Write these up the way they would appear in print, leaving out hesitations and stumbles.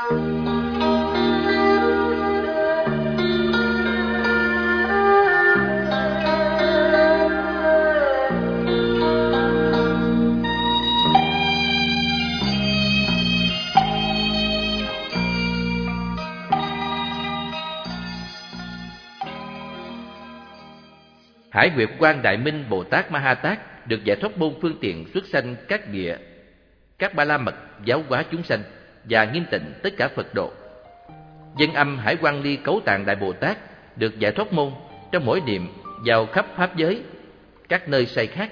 Hải Nguyệt Quang Đại Minh Bồ Tát Ma Ha Tát được giải thoát môn phương tiện xuất sanh các địa, các ba la mật giáo hóa chúng sanh và nghiêm tịnh tất cả Phật độ. Dân âm Hải Quang Ly Cấu Tạng Đại Bồ Tát được giải thoát môn trong mỗi niệm vào khắp pháp giới, các nơi sai khác.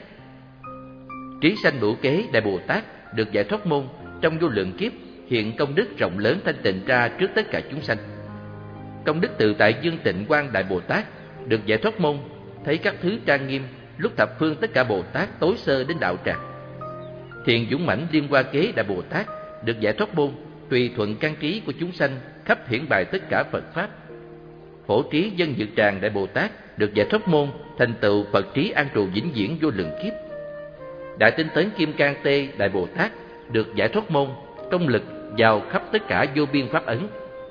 Trí Sanh Bửu Kế Đại Bồ Tát được giải thoát môn trong vô lượng kiếp, hiện công đức rộng lớn thanh tịnh ra trước tất cả chúng sanh. Công đức Tự Tại Dương Tịnh Quang Đại Bồ Tát được giải thoát môn thấy các thứ trang nghiêm, lúc thập phương tất cả Bồ Tát tối sơ đến đạo tràng. Thiền Dũng Mãnh Liên Hoa Kế Đại Bồ Tát được giải thoát môn tùy thuận căn trí của chúng sanh, khắp hiển bày tất cả Phật pháp. Phổ Trí Dân Dược Tràng Đại Bồ Tát được giải thoát môn thành tựu Phật trí an trụ vĩnh viễn vô lượng kiếp. Đại Tinh Tấn Kim Cang Tê Đại Bồ Tát được giải thoát môn công lực vào khắp tất cả vô biên pháp ấn.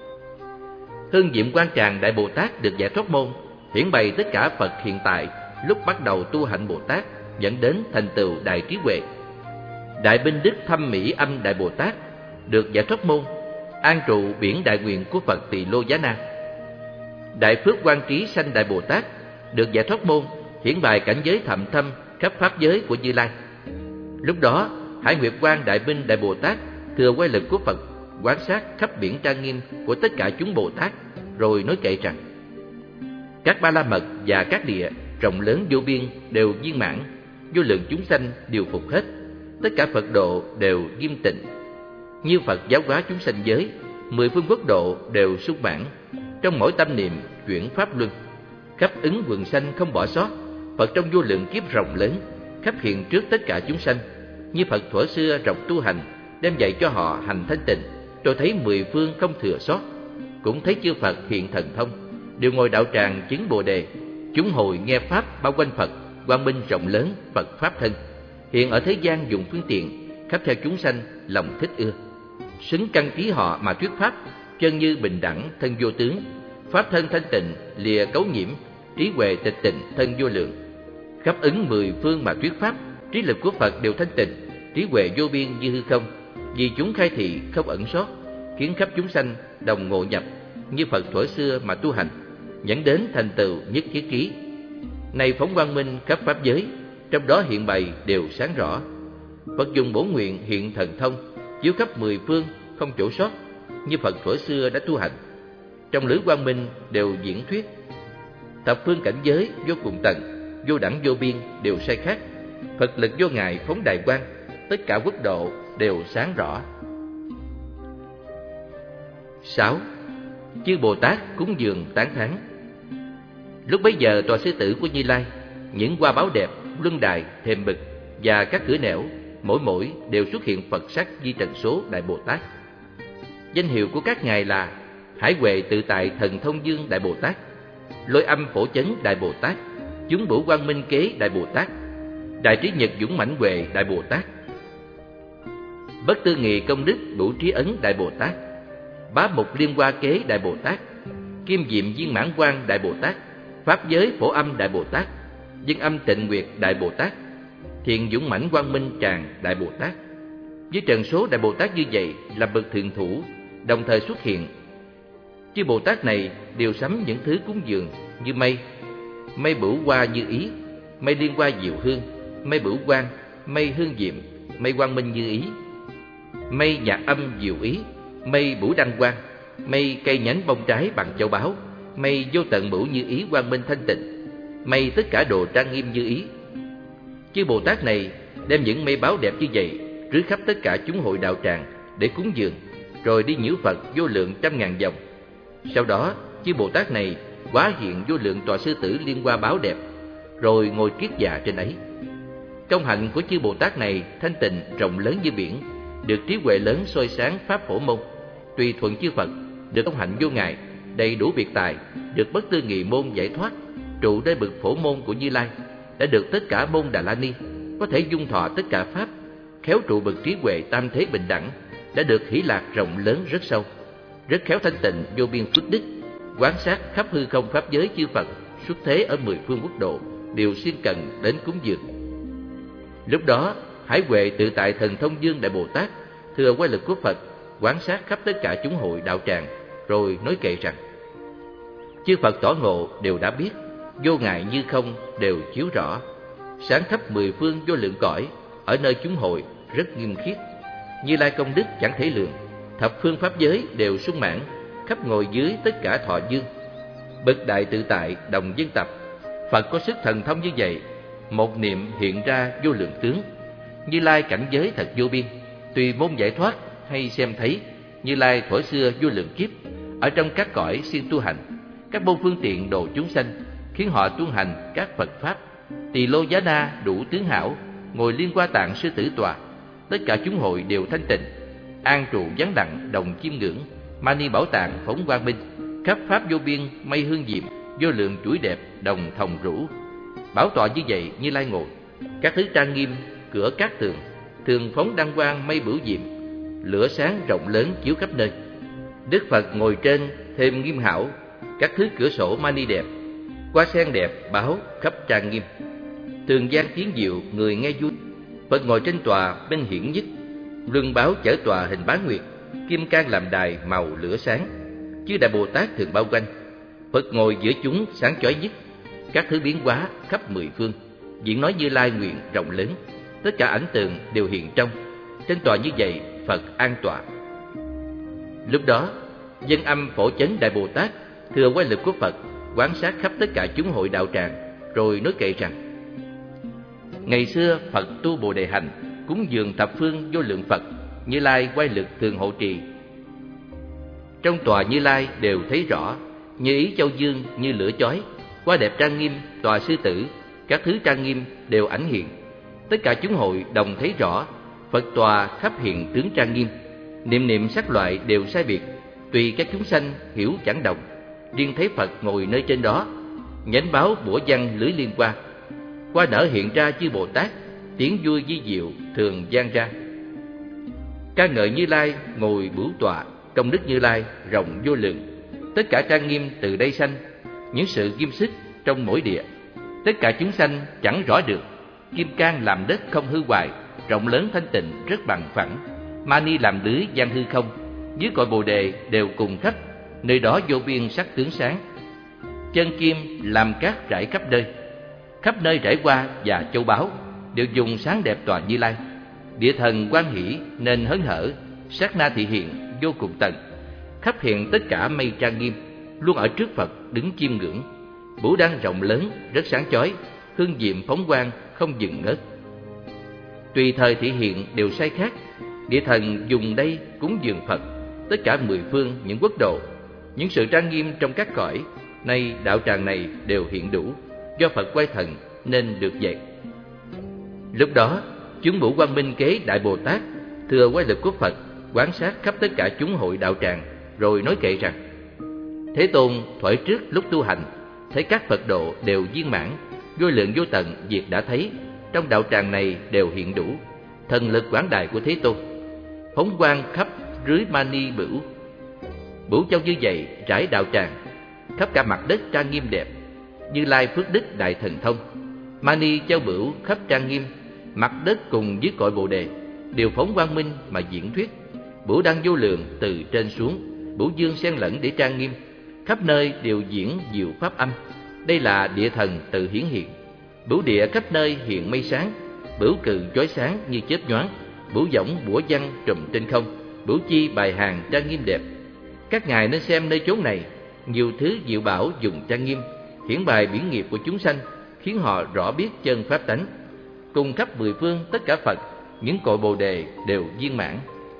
Hương Diệm Quang Tràng Đại Bồ Tát được giải thoát môn hiển bày tất cả Phật hiện tại lúc bắt đầu tu hạnh Bồ Tát, dẫn đến thành tựu đại trí huệ. Đại Binh Đức Thâm Mỹ Âm Đại Bồ Tát được giải thoát môn an trụ biển đại nguyện của Phật Tỳ Lô Giá Na. Đại Phước Quang Trí Sanh Đại Bồ Tát được giải thoát môn hiển bày cảnh giới thậm thâm khắp pháp giới của Như Lai. Lúc đó Hải Nguyệt Quang Đại Binh Đại Bồ Tát thừa quay lực của Phật quan sát khắp biển trang nghiêm của tất cả chúng Bồ Tát, rồi nói kệ rằng: các ba la mật và các địa rộng lớn vô biên đều viên mãn, vô lượng chúng sanh đều phục hết, tất cả Phật độ đều nghiêm tịnh. Như Phật giáo hóa chúng sanh giới, 10 phương quốc độ đều sung mãn, trong mỗi tâm niệm chuyển pháp luân, khắp ứng quần sanh không bỏ sót. Phật trong vô lượng kiếp rộng lớn, khắp hiện trước tất cả chúng sanh. Như Phật thuở xưa rộng tu hành, đem dạy cho họ hành thanh tịnh, rồi thấy 10 phương không thừa sót. Cũng thấy chư Phật hiện thần thông, đều ngồi đạo tràng chứng Bồ đề. Chúng hồi nghe pháp bao quanh Phật, quang minh rộng lớn Phật pháp thân, hiện ở thế gian dùng phương tiện, khắp theo chúng sanh lòng thích ưa. Xứng căn trí họ mà thuyết pháp, chân như bình đẳng thân vô tướng, pháp thân thanh tịnh lìa cấu nhiễm, trí huệ tịch tịnh thân vô lượng. Khắp ứng 10 phương mà thuyết pháp, trí lực của Phật đều thanh tịnh, trí huệ vô biên như hư không. Vì chúng khai thị không ẩn sót, khiến khắp chúng sanh đồng ngộ nhập, như Phật thuở xưa mà tu hành, dẫn đến thành tựu nhất thiết trí. Này phóng quang minh khắp pháp giới, trong đó hiện bày đều sáng rõ. Phật dùng bổn nguyện hiện thần thông, chiếu khắp 10 phương không chỗ sót, như Phật thuở xưa đã tu hành. Trong lưới quang minh đều diễn thuyết. Thập phương cảnh giới vô cùng tầng, vô đẳng vô biên đều sai khác. Phật lực vô ngại phóng đại quang, tất cả quốc độ đều sáng rõ. 6. Chư Bồ Tát cúng dường tán thán. Lúc bấy giờ tòa sư tử của Như Lai, những hoa báo đẹp, luân đài, thềm bực và các cửa nẻo, mỗi đều xuất hiện Phật sắc di trần số Đại Bồ Tát. Danh hiệu của các ngài là Hải Huệ Tự Tại Thần Thông Dương Đại Bồ Tát, Lôi Âm Phổ Chấn Đại Bồ Tát, Chúng Bửu Quang Minh Kế Đại Bồ Tát, Đại Trí Nhật Dũng Mãnh Huệ Đại Bồ Tát, Bất Tư Nghị Công Đức Bửu Trí Ấn Đại Bồ Tát, Bá Mục Liên Hoa Kế Đại Bồ Tát, Kim Diệm Viên Mãn Quang Đại Bồ Tát, Pháp Giới Phổ Âm Đại Bồ Tát, Dân Âm Tịnh Nguyệt Đại Bồ Tát, Thiện Dũng Mãnh Quang Minh Tràng Đại Bồ Tát. Với trần số Đại Bồ Tát như vậy là bậc thượng thủ, đồng thời xuất hiện. Chư Bồ Tát này đều sắm những thứ cúng dường như mây bửu hoa như ý, mây liên hoa diệu hương, mây bửu quang, mây hương diệm, mây quang minh như ý, mây nhạc âm diệu ý, mây bửu đăng quang, mây cây nhánh bông trái bằng châu báu, mây vô tận bửu như ý quang minh thanh tịnh, mây tất cả đồ trang nghiêm như ý. Chư Bồ Tát này đem những mây báo đẹp như vậy rưới khắp tất cả chúng hội đạo tràng để cúng dường, rồi đi nhiễu Phật vô lượng trăm ngàn vòng. Sau đó chư Bồ Tát này hóa hiện vô lượng tòa sư tử liên hoa báo đẹp, rồi ngồi kiết già trên ấy. Công hạnh của chư Bồ Tát này thanh tịnh rộng lớn như biển, được trí huệ lớn soi sáng pháp phổ môn, tùy thuận chư Phật, được công hạnh vô ngại, đầy đủ biệt tài, được bất tư nghị môn giải thoát, trụ nơi bậc phổ môn của Như Lai, đã được tất cả môn Đà La Ni, có thể dung thọ tất cả pháp, khéo trụ bậc trí huệ tam thế bình đẳng, đã được hỷ lạc rộng lớn rất sâu, rất khéo thanh tịnh vô biên phước đức, quán sát khắp hư không pháp giới chư Phật xuất thế ở 10 phương quốc độ đều siêng cần đến cúng dường. Lúc đó, Hải Huệ Tự Tại Thần Thông Dương Đại Bồ Tát thừa quay lực của Phật quán sát khắp tất cả chúng hội đạo tràng, rồi nói kệ rằng: chư Phật tỏ ngộ đều đã biết, vô ngại như không đều chiếu rõ, sáng khắp 10 phương vô lượng cõi, ở nơi chúng hội rất nghiêm khiết. Như Lai công đức chẳng thể lượng, thập phương pháp giới đều sung mãn, khắp ngồi dưới tất cả thọ dương. Bậc đại tự tại đồng dân tập, Phật có sức thần thông như vậy, một niệm hiện ra vô lượng tướng. Như Lai cảnh giới thật vô biên, tùy môn giải thoát hay xem thấy. Như Lai thuở xưa vô lượng kiếp, ở trong các cõi siêng tu hành, các môn phương tiện độ chúng sanh, khiến họ tuân hành các Phật pháp. Tỳ Lô Giá Na đủ tướng hảo, ngồi liên hoa tạng sư tử tòa, tất cả chúng hội đều thanh tịnh. An trụ vắng lặng đồng chiêm ngưỡng, Mani Bảo Tạng phóng quang minh, khắp pháp vô biên mây hương diệm, vô lượng chuỗi đẹp đồng thòng rũ. Bảo tọa như vậy Như Lai ngồi, các thứ trang nghiêm cửa các tường, thường phóng đăng quang mây bửu diệm, lửa sáng rộng lớn chiếu khắp nơi. Đức Phật ngồi trên thêm nghiêm hảo, các thứ cửa sổ mani đẹp, hoa sen đẹp báo khắp trang nghiêm. Thường gian tiếng diệu người nghe vui, Phật ngồi trên tòa bên hiển nhất, luân báo chở tòa hình bán nguyệt, kim cang làm đài màu lửa sáng. Chư Đại Bồ Tát thường bao quanh, Phật ngồi giữa chúng sáng chói nhất. Các thứ biến hóa khắp 10 phương, diễn nói Như Lai nguyện rộng lớn, tất cả ảnh tượng đều hiện trong. Trên tòa như vậy Phật an tọa. Lúc đó Dân Âm Phổ Chấn Đại Bồ Tát thừa quay lực của Phật quán sát khắp tất cả chúng hội đạo tràng, rồi nói kệ rằng: ngày xưa Phật tu Bồ Đề hành, cúng dường thập phương vô lượng Phật, Như Lai quay lực thường hộ trì. Trong tòa Như Lai đều thấy rõ, như ý châu dương như lửa chói, quá đẹp trang nghiêm tòa sư tử, các thứ trang nghiêm đều ảnh hiện. Tất cả chúng hội đồng thấy rõ, Phật tòa khắp hiện tướng trang nghiêm, niệm niệm sắc loại đều sai biệt, tùy các chúng sanh hiểu chẳng đồng. Riêng thấy Phật ngồi nơi trên đó, nhánh báo bủa văn lưới liên qua, qua nở hiện ra chư Bồ Tát, tiếng vui di diệu thường vang ra. Ca ngợi Như Lai ngồi bửu tọa, công đức Như Lai rộng vô lượng, tất cả trang nghiêm từ đây sanh, những sự nghiêm xích trong mỗi địa, tất cả chúng sanh chẳng rõ được. Kim cang làm đất không hư hoại, rộng lớn thanh tịnh rất bằng phẳng. Mani làm lưới giăng hư không, dưới cội Bồ Đề đều cùng khắp, nơi đó vô biên sắc tướng sáng. Chân kim làm cát rải khắp nơi rải qua và châu báu đều dùng sáng đẹp tòa Như Lai. Địa thần hoan hỷ nên hớn hở, sát na thị hiện vô cùng tận, khắp hiện tất cả mây trang nghiêm, luôn ở trước Phật đứng chiêm ngưỡng. Bửu đăng rộng lớn rất sáng chói, hương diệm phóng quang không dừng ngớt. Tùy thời thị hiện đều sai khác, địa thần dùng đây cúng dường Phật, tất cả 10 phương những quốc độ, những sự trang nghiêm trong các cõi. Nay đạo tràng này đều hiện đủ, do Phật quay thần nên được vậy. Lúc đó chúng Bửu Quang Minh Kế Đại Bồ Tát thừa quay lực của Phật quán sát khắp tất cả chúng hội đạo tràng, rồi nói kệ rằng: Thế Tôn thuở trước lúc tu hành, thấy các Phật độ đều viên mãn, vô lượng vô tận việc đã thấy, trong đạo tràng này đều hiện đủ. Thần lực quảng đại của Thế Tôn phóng quang khắp rưới mani bửu, bửu châu như vậy trải đạo tràng, khắp cả mặt đất trang nghiêm đẹp. Như Lai phước đức đại thần thông, mani châu bửu khắp trang nghiêm, mặt đất cùng dưới cội Bồ Đề đều phóng quang minh mà diễn thuyết. Bửu đăng vô lượng từ trên xuống, bửu dương xen lẫn để trang nghiêm, khắp nơi đều diễn diệu pháp âm. Đây là địa thần tự hiển hiện. Bửu địa khắp nơi hiện mây sáng, bửu cừ chói sáng như chớp nhoáng, bửu võng bủa văn trùm trên không, bửu chi bài hàng trang nghiêm đẹp. Các ngài nên xem nơi chốn này, nhiều thứ diệu bảo dùng trang nghiêm, hiển bài biển nghiệp của chúng sanh, khiến họ rõ biết chân pháp tánh. Cùng khắp 10 phương tất cả Phật, những cội Bồ Đề đều viên mãn.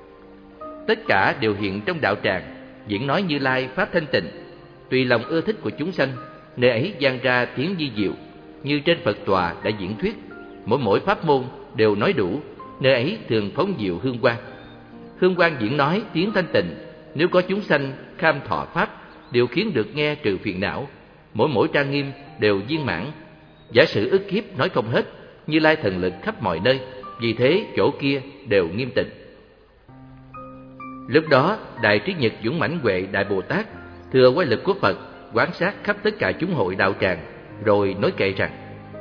Tất cả đều hiện trong đạo tràng, diễn nói Như Lai pháp thanh tịnh. Tùy lòng ưa thích của chúng sanh, nơi ấy vang ra tiếng di diệu, như trên Phật tòa đã diễn thuyết. Mỗi pháp môn đều nói đủ, nơi ấy thường phóng diệu hương quang. Hương quang diễn nói tiếng thanh tịnh, nếu có chúng sanh kham thọ pháp, đều khiến được nghe trừ phiền não. Mỗi trang nghiêm đều viên mãn. Giả sử ức kiếp nói không hết, Như Lai thần lực khắp mọi nơi, vì thế chỗ kia đều nghiêm tịnh. Lúc đó Đại Trí Nhật Dũng Mãnh Huệ Đại Bồ Tát thừa quay lực của Phật quan sát khắp tất cả chúng hội đạo tràng, rồi nói kệ rằng: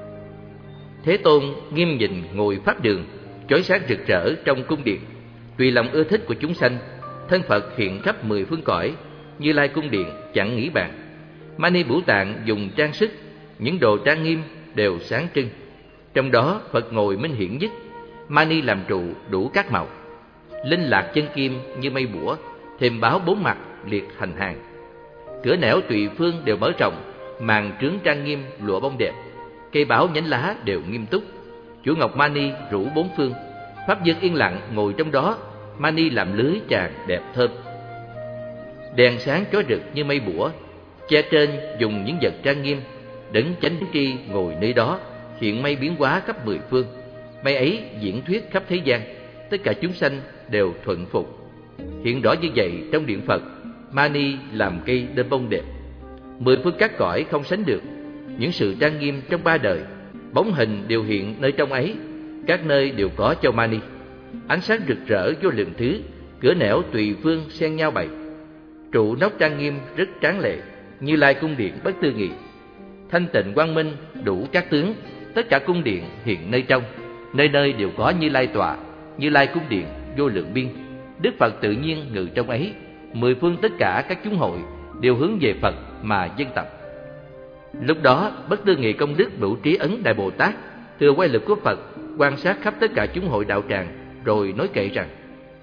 Thế Tôn nghiêm nhịn ngồi pháp đường, chói sáng rực rỡ trong cung điện, tùy lòng ưa thích của chúng sanh. Thân Phật hiện khắp 10 phương cõi, Như Lai cung điện chẳng nghĩ bàn. Mani Bửu Tạng dùng trang sức, những đồ trang nghiêm đều sáng trưng. Trong đó Phật ngồi minh hiển nhất, Mani làm trụ đủ các màu. Linh lạc chân kim như mây bủa, thềm báo 4 mặt liệt thành hàng. Cửa nẻo tùy phương đều mở rộng, màn trướng trang nghiêm lụa bông đẹp. Cây báo nhánh lá đều nghiêm túc. Chuỗi ngọc Mani rủ 4 phương, pháp dân yên lặng ngồi trong đó. Mani làm lưới tràn đẹp thơm. Đèn sáng chói rực như mây bủa, che trên dùng những vật trang nghiêm. Đấng chánh tri ngồi nơi đó, hiện mây biến hóa khắp 10 phương. Mây ấy diễn thuyết khắp thế gian, tất cả chúng sanh đều thuận phục. Hiện rõ như vậy trong điện Phật, Mani làm cây đơm bông đẹp. 10 phương các cõi không sánh được. Những sự trang nghiêm trong 3 đời, bóng hình đều hiện nơi trong ấy. Các nơi đều có châu Mani. Ánh sáng rực rỡ vô lượng thứ, cửa nẻo tùy phương xen nhau bày. Trụ nóc trang nghiêm rất tráng lệ, Như Lai cung điện bất tư nghị. Thanh tịnh quang minh đủ các tướng, tất cả cung điện hiện nơi trong. Nơi nơi đều có Như Lai tọa, Như Lai cung điện vô lượng biên. Đức Phật tự nhiên ngự trong ấy. 10 phương tất cả các chúng hội đều hướng về Phật mà dân tập. Lúc đó bất tư nghị công đức Bửu Trí Ấn Đại Bồ Tát thừa quay lực của Phật quan sát khắp tất cả chúng hội đạo tràng, rồi nói kệ rằng: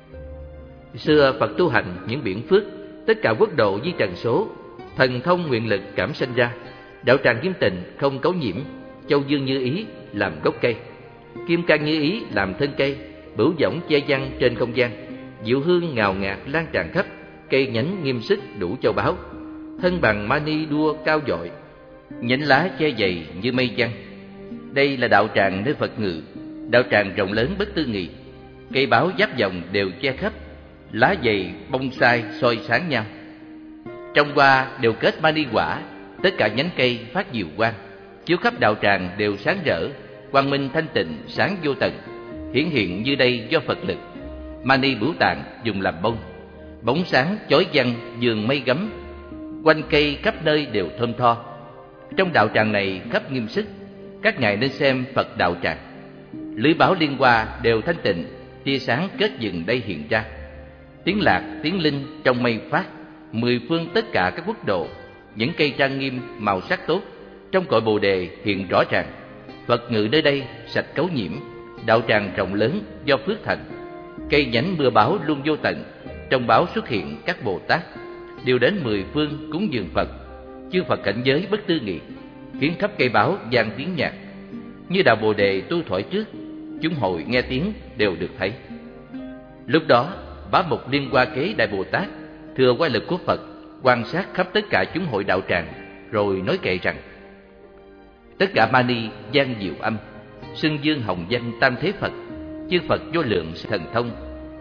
Xưa Phật tu hành những biển phước, tất cả quốc độ di trần số, thần thông nguyện lực cảm sanh ra. Đạo tràng Kim Tịnh không cấu nhiễm, châu dương như ý làm gốc cây, kim cang như ý làm thân cây, bửu võng che văng trên không gian, diệu hương ngào ngạt lan tràn khắp, cây nhánh nghiêm sức đủ châu báu. Thân bằng Mani đua cao dội, nhánh lá che dày như mây văng. Đây là đạo tràng nơi Phật ngự, đạo tràng rộng lớn bất tư nghị. Cây báo giáp vòng đều che khắp, lá dày bông sai soi sáng nhau. Trong hoa đều kết Mani quả, tất cả nhánh cây phát diệu quang, chiếu khắp đạo tràng đều sáng rỡ, quang minh thanh tịnh sáng vô tận. Hiển hiện như đây do Phật lực. Mani Bửu Tạng dùng làm bông, bóng sáng chói văng giường mây gấm. Quanh cây khắp nơi đều thơm tho. Trong đạo tràng này khắp nghiêm sức, các ngài nên xem Phật đạo tràng. Lưới báo liên hoa đều thanh tịnh, tia sáng kết dừng đây hiện ra. Tiếng lạc tiếng linh trong mây phát, 10 phương tất cả các quốc độ, những cây trang nghiêm màu sắc tốt, trong cội Bồ đề hiện rõ ràng. Phật ngự nơi đây sạch cấu nhiễm, đạo tràng rộng lớn do phước thành. Cây nhánh mưa báu luôn vô tận, trong báu xuất hiện các Bồ Tát, đều đến 10 phương cúng dường Phật. Chư Phật cảnh giới bất tư nghị, khiến khắp cây báo vang tiếng nhạc. Như đạo Bồ đề tu thổi trước, chúng hội nghe tiếng đều được thấy. Lúc đó Bá Mục Liên Hoa Kế Đại Bồ Tát thừa quay lực của Phật quan sát khắp tất cả chúng hội đạo tràng, rồi nói kệ rằng: Tất cả Mani vang diệu âm, xưng dương hồng danh tam thế Phật, chư Phật vô lượng thần thông.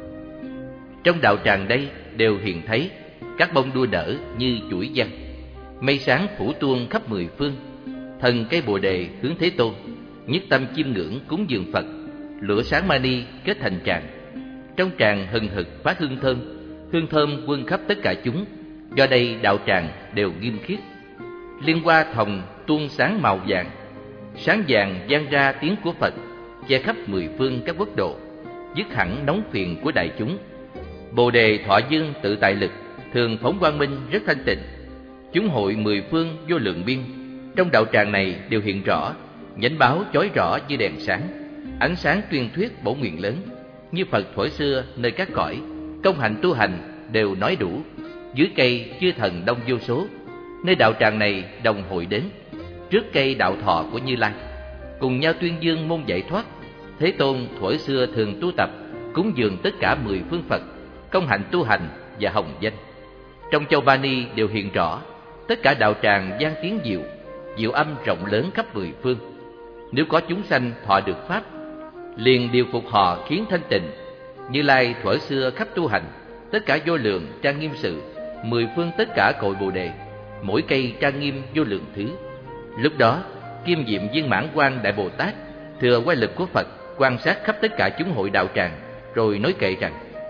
Trong đạo tràng đây đều hiện thấy các bông đua nở như chuỗi văng, mây sáng phủ tuôn khắp 10 phương. Thần cây Bồ đề hướng Thế Tôn, nhất tâm chiêm ngưỡng cúng dường Phật. Lửa sáng Mani kết thành tràng, trong tràng hừng hực phát hương thơm quân khắp tất cả chúng. Do đây đạo tràng đều nghiêm khiết. Liên hoa thòng tuôn sáng màu vàng, sáng vàng vang ra tiếng của Phật, che khắp 10 phương các quốc độ, dứt hẳn nóng phiền của đại chúng. Bồ đề thọ dương tự tại lực, thường phóng quang minh rất thanh tịnh. Chúng hội 10 phương vô lượng biên, trong đạo tràng này đều hiện rõ. Nhánh báo chói rõ như đèn sáng, ánh sáng tuyên thuyết bổ nguyện lớn. Như Phật thuở xưa nơi các cõi, công hạnh tu hành đều nói đủ. Dưới cây chư thần đông vô số, nơi đạo tràng này đồng hội đến. Trước cây đạo thọ của Như Lai, cùng nhau tuyên dương môn giải thoát. Thế Tôn thuở xưa thường tu tập, cúng dường tất cả 10 phương Phật, công hạnh tu hành và hồng danh. Trong châu Mani đều hiện rõ, tất cả đạo tràng vang tiếng diệu, diệu âm rộng lớn khắp 10 phương. Nếu có chúng sanh thọ được pháp, liền điều phục họ khiến thanh tịnh. Như Lai thuở xưa khắp tu hành, tất cả vô lượng trang nghiêm sự, 10 phương tất cả cội Bồ đề, mỗi cây trang nghiêm vô lượng thứ. Lúc đó Kim Diệm Viên Mãn Quang Đại Bồ Tát thừa quay lực của Phật quan sát khắp tất cả chúng hội đạo tràng, rồi nói kệ rằng: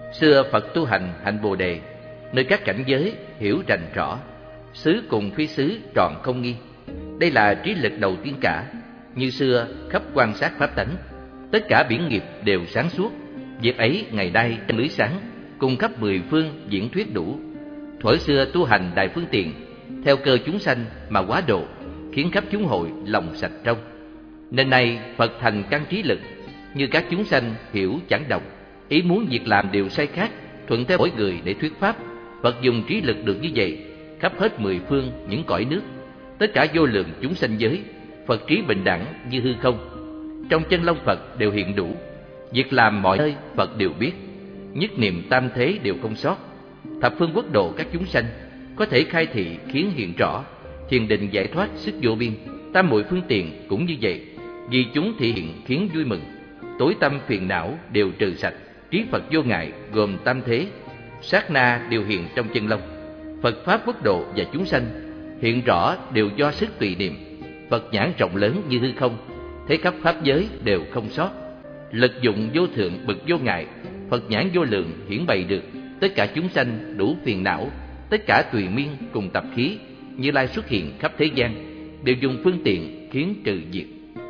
Xưa Phật tu hành hạnh Bồ đề, nơi các cảnh giới hiểu rành rõ, xứ cùng phi xứ trọn không nghi. Đây là trí lực đầu tiên cả. Như xưa khắp quan sát pháp tánh, tất cả biển nghiệp đều sáng suốt. Việc ấy ngày nay trong lưới sáng, cùng khắp mười phương diễn thuyết đủ. Thuở xưa tu hành đại phương tiện, theo cơ chúng sanh mà quá độ, khiến khắp chúng hội lòng sạch trong. Nên nay Phật thành căn trí lực, như các chúng sanh hiểu chẳng đồng, ý muốn việc làm đều sai khác, thuận theo mỗi người để thuyết pháp. Phật dùng trí lực được như vậy, khắp hết mười phương những cõi nước, tất cả vô lượng chúng sanh giới, Phật trí bình đẳng như hư không. Trong chân long Phật đều hiện đủ, việc làm mọi nơi Phật đều biết, nhất niệm tam thế đều không sót. Thập phương quốc độ các chúng sanh có thể khai thị khiến hiện rõ, thiền định giải thoát sức vô biên. Tam muội phương tiện cũng như vậy, vì chúng thị hiện khiến vui mừng, tối tâm phiền não đều trừ sạch. Trí Phật vô ngại gồm tam thế, sát na đều hiện trong chân long. Phật pháp quốc độ và chúng sanh hiện rõ đều do sức tùy niệm. Phật nhãn rộng lớn như hư không, thấy khắp pháp giới đều không sót. Lực dụng vô thượng bậc vô ngại, Phật nhãn vô lượng hiển bày được tất cả chúng sanh đủ phiền não, tất cả tùy miên cùng tập khí. Như Lai xuất hiện khắp thế gian, đều dùng phương tiện khiến trừ diệt.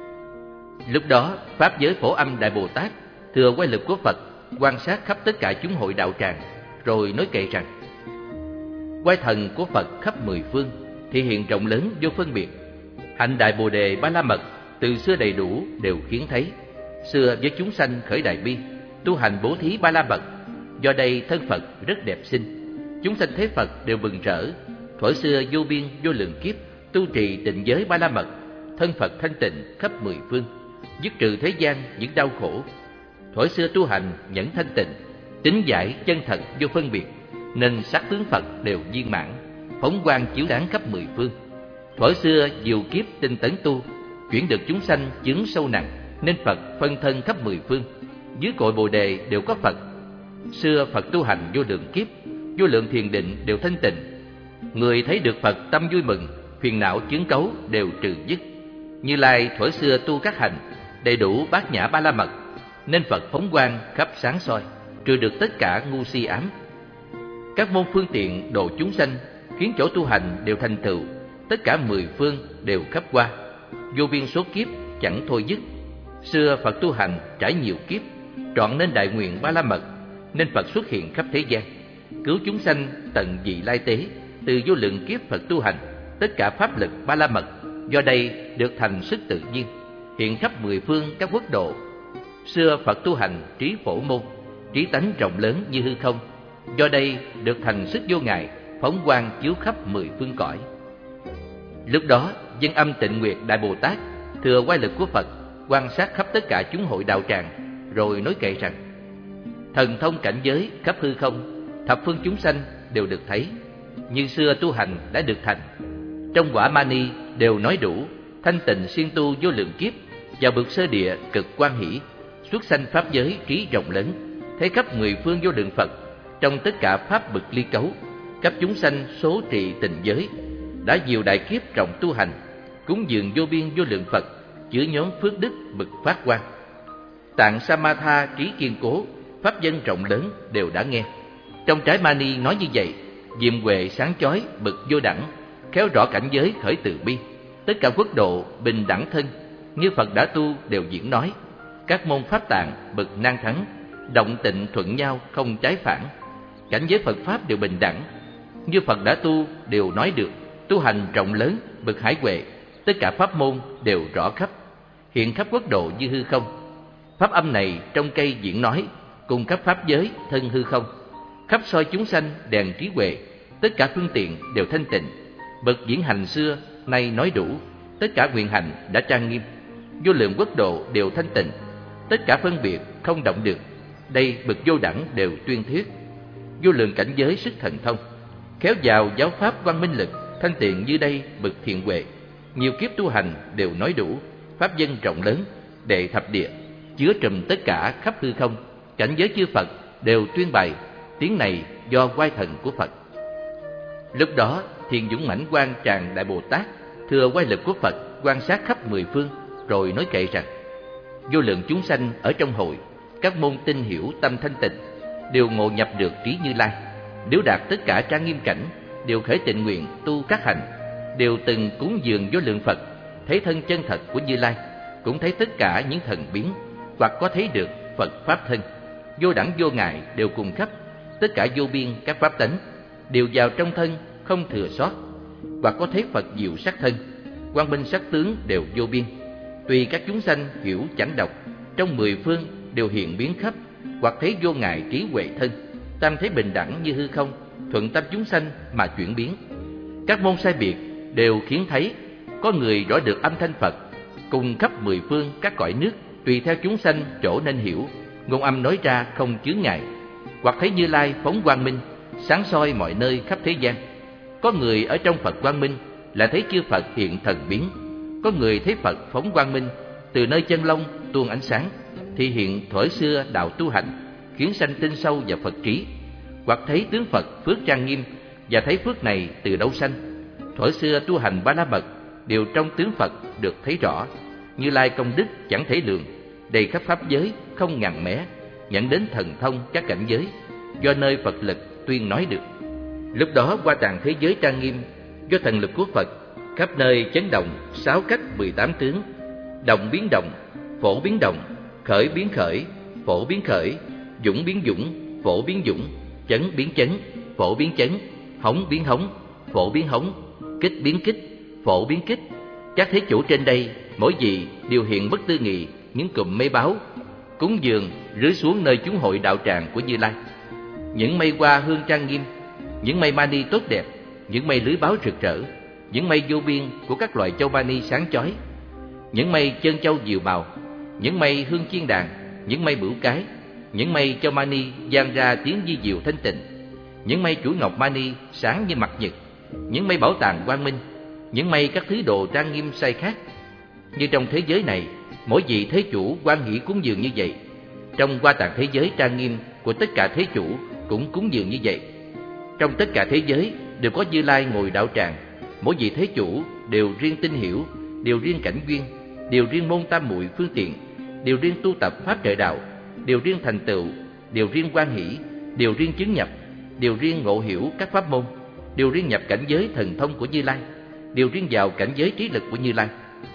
Lúc đó pháp giới Phổ Âm Đại Bồ Tát thừa quay lực của Phật, quan sát khắp tất cả chúng hội đạo tràng, rồi nói kệ rằng: quay thần của Phật khắp mười phương, thì hiện rộng lớn vô phân biệt. Hạnh Đại Bồ Đề Ba La Mật từ xưa đầy đủ đều khiến thấy. Xưa với chúng sanh khởi đại bi, tu hành bố thí Ba La Mật, do đây thân Phật rất đẹp xinh. Chúng sanh thấy Phật đều mừng rỡ. Thuở xưa vô biên vô lượng kiếp tu trì tịnh giới Ba La Mật, thân Phật thanh tịnh khắp mười phương, dứt trừ thế gian những đau khổ. Thuở xưa tu hành nhẫn thanh tịnh, tính giải chân thật vô phân biệt, nên sắc tướng Phật đều viên mãn, phóng quang chiếu sáng khắp mười phương. Thuở xưa diệu kiếp tinh tấn tu, chuyển được chúng sanh chứng sâu nặng, nên Phật phân thân khắp mười phương, dưới cội Bồ đề đều có Phật. Xưa Phật tu hành vô lượng kiếp, vô lượng thiền định đều thanh tịnh. Người thấy được Phật tâm vui mừng, phiền não chướng cấu đều trừ dứt. Như Lai thuở xưa tu các hành đầy đủ bát nhã Ba La Mật, nên Phật phóng quang khắp sáng soi, trừ được tất cả ngu si ám. Các môn phương tiện độ chúng sanh, khiến chỗ tu hành đều thành tựu, tất cả mười phương đều khắp qua, vô biên số kiếp chẳng thôi dứt. Xưa Phật tu hành trải nhiều kiếp, trọn nên đại nguyện Ba La Mật, nên Phật xuất hiện khắp thế gian, cứu chúng sanh tận vị lai tế. Từ vô lượng kiếp Phật tu hành, tất cả pháp lực Ba La Mật do đây được thành sức tự nhiên, hiện khắp mười phương các quốc độ. Xưa Phật tu hành trí phổ môn, trí tánh rộng lớn như hư không, do đây được thành sức vô ngại, phóng quang chiếu khắp mười phương cõi. Lúc đó Dân Âm Tịnh Nguyệt Đại Bồ Tát thừa quay lực của Phật, quan sát khắp tất cả chúng hội đạo tràng, rồi nói kệ rằng: thần thông cảnh giới khắp hư không, thập phương chúng sanh đều được thấy. Như xưa tu hành đã được thành, trong quả mani đều nói đủ. Thanh tịnh siêng tu vô lượng kiếp, vào bậc sơ địa cực quan hỷ, xuất sanh pháp giới trí rộng lớn, thấy khắp mười phương vô lượng Phật, trong tất cả pháp bậc ly cấu, cấp chúng sanh số trì tịnh giới. Đã nhiều đại kiếp trọng tu hành, cúng dường vô biên vô lượng Phật, chứa nhóm phước đức bậc phát quang. Tạng Samatha trí kiên cố, pháp dân rộng lớn đều đã nghe. Trong trái mani nói như vậy, diệm huệ sáng chói bậc vô đẳng, khéo rõ cảnh giới khởi từ bi, tất cả quốc độ bình đẳng thân, như Phật đã tu đều diễn nói. Các môn pháp tạng bậc nan thắng, động tịnh thuận nhau không trái phản, cảnh giới Phật pháp đều bình đẳng, như Phật đã tu đều nói được. Tu hành rộng lớn bậc hải huệ, tất cả pháp môn đều rõ khắp, hiện khắp quốc độ như hư không. Pháp âm này trong cây diễn nói, cùng khắp pháp giới thân hư không, khắp soi chúng sanh đèn trí huệ, tất cả phương tiện đều thanh tịnh. Bậc diễn hành xưa nay nói đủ, tất cả nguyện hành đã trang nghiêm, vô lượng quốc độ đều thanh tịnh, tất cả phân biệt không động được. Đây bậc vô đẳng đều tuyên thuyết, vô lượng cảnh giới sức thần thông, khéo vào giáo pháp quang minh lực, thanh tiện như đây bậc thiện huệ. Nhiều kiếp tu hành đều nói đủ, pháp dân rộng lớn đệ thập địa, chứa trùm tất cả khắp hư không, cảnh giới chư Phật đều tuyên bày. Tiếng này do quay thần của Phật. Lúc đó Thiền Dũng Mãnh Quang Tràng Đại Bồ Tát thừa quay lực của Phật, quan sát khắp mười phương, rồi nói kệ rằng: vô lượng chúng sanh ở trong hội, các môn tinh hiểu tâm thanh tịnh, đều ngộ nhập được trí Như Lai, đều đạt tất cả trang nghiêm cảnh, đều khởi tịnh nguyện tu các hành, đều từng cúng dường vô lượng Phật, thấy thân chân thật của Như Lai, cũng thấy tất cả những thần biến, hoặc có thấy được Phật pháp thân, vô đẳng vô ngại đều cùng khắp, tất cả vô biên các pháp tánh đều vào trong thân không thừa sót, hoặc có thấy Phật diệu sắc thân, quang minh sắc tướng đều vô biên, tùy các chúng sanh hiểu chẳng độc, trong mười phương đều hiện biến khắp, hoặc thấy vô ngại trí huệ thân, tam thế bình đẳng như hư không, thuận tâm chúng sanh mà chuyển biến. Các môn sai biệt đều khiến thấy, có người rõ được âm thanh Phật, cùng khắp mười phương các cõi nước, tùy theo chúng sanh chỗ nên hiểu, ngôn âm nói ra không chướng ngại, hoặc thấy Như Lai phóng quang minh, sáng soi mọi nơi khắp thế gian. Có người ở trong Phật quang minh là thấy chư Phật hiện thần biến, có người thấy Phật phóng quang minh, từ nơi chân lông tuôn ánh sáng, thì hiện thuở xưa đạo tu hành, khiến sanh tin sâu vào Phật trí, hoặc thấy tướng Phật phước trang nghiêm, và thấy phước này từ đâu sanh. Thuở xưa tu hành Ba La Mật đều trong tướng Phật được thấy rõ. Như Lai công đức chẳng thể lường, đầy khắp pháp giới không ngàn mé, nhận đến thần thông các cảnh giới, do nơi Phật lực tuyên nói được. Lúc đó qua tạng thế giới trang nghiêm, do thần lực của Phật, khắp nơi chấn động 6 cách 18 tướng, động biến động, phổ biến động, khởi biến khởi, phổ biến khởi, dũng biến dũng, phổ biến dũng, chấn biến chấn, phổ biến chấn, hống biến hống, phổ biến hống, kích biến kích, phổ biến kích. Các thế chủ trên đây mỗi vị đều hiện bất tư nghị những cụm mây báo cúng dường rưới xuống nơi chúng hội đạo tràng của Như Lai. Những mây hoa hương trang nghiêm, những mây mani tốt đẹp, những mây lưới báo rực rỡ, những mây vô biên của các loại châu mani sáng chói, những mây chân châu diệu màu, những mây hương chiên đàn, những mây bửu cái, những mây châu mani vang ra tiếng di diệu thanh tịnh, những mây chuỗi ngọc mani sáng như mặt nhật, những mây bảo tàng quang minh, những mây các thứ đồ trang nghiêm sai khác. Như trong thế giới này, mỗi vị thế chủ hoan hỷ cúng dường như vậy, trong Hoa Tạng thế giới trang nghiêm của tất cả thế chủ cũng cúng dường như vậy. Trong tất cả thế giới đều có Như Lai ngồi đạo tràng, mỗi vị thế chủ đều riêng tinh hiểu, đều riêng cảnh duyên, đều riêng môn tam muội phương tiện, đều riêng tu tập pháp trợ đạo, đều riêng thành tựu, đều riêng hoan hỷ, đều riêng chứng nhập, đều riêng ngộ hiểu các pháp môn, đều riêng nhập cảnh giới thần thông của Như Lai, đều riêng vào cảnh giới trí lực của Như Lai,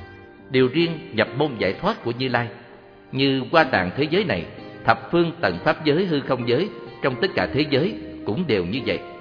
đều riêng nhập môn giải thoát của Như Lai. Như Hoa Tạng thế giới này, thập phương tận pháp giới hư không giới trong tất cả thế giới cũng đều như vậy.